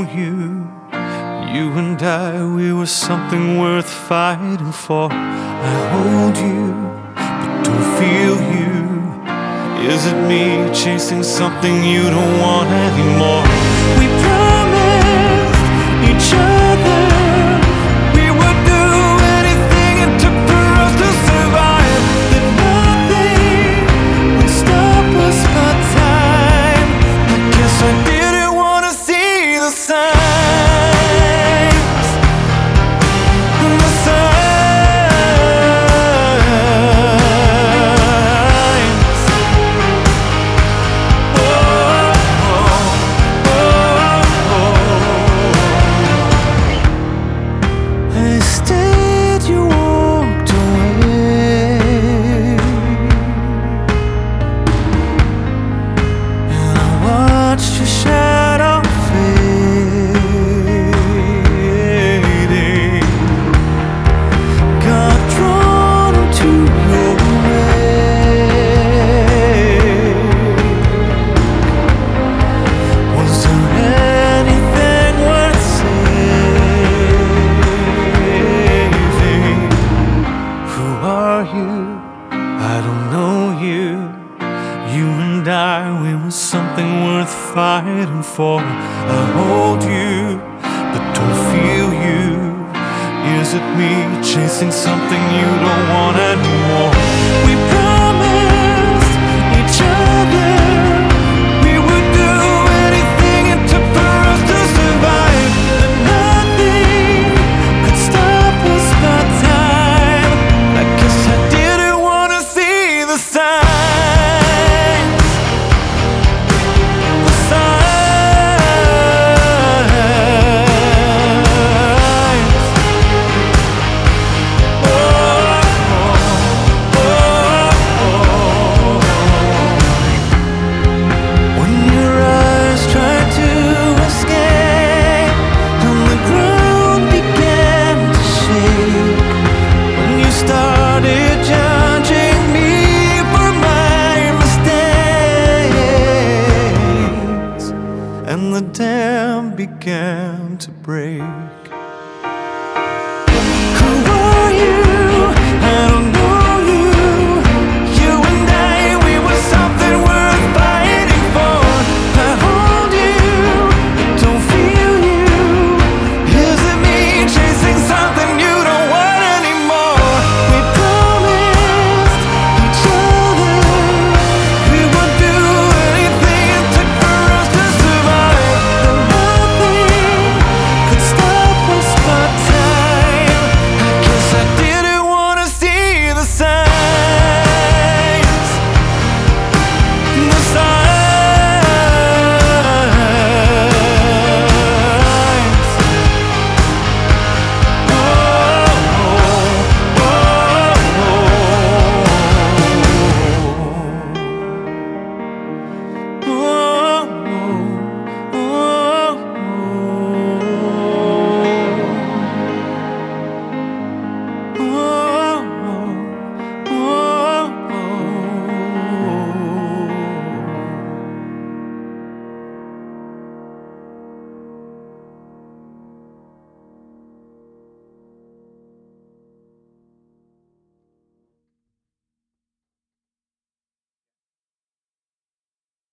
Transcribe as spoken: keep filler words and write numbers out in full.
you. You and I, we were something worth fighting for. I hold you, but don't feel you. Is it me chasing something you don't want anymore? We promised each other we would do anything it took for us to survive, that nothing would stop us but time. I guess I didn't want to see the signs. I don't know you. You and I, we were something worth fighting for. I hold you, but don't feel you. Is it me chasing something you don't want anymore? We promised each other we would do anything it took for us to survive, that nothing could stop us but time. I guess I didn't want to see the signs. And the dam began to break.